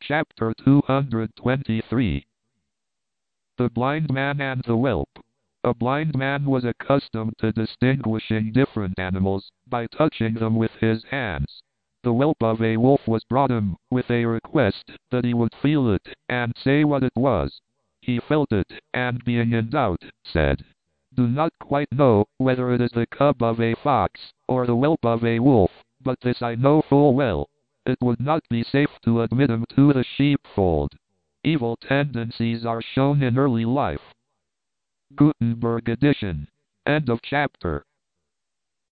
Chapter 223. The Blind Man and the Whelp. A blind man was accustomed to distinguishing different animals by touching them with his hands. The whelp of a wolf was brought him, with a request that he would feel it, and say what it was. He felt it, and being in doubt, said, "Do not quite know whether it is the cub of a fox, or the whelp of a wolf, but this I know full well. It would not be safe to admit him to the sheepfold. Evil tendencies are shown in early life." Gutenberg edition. End of chapter.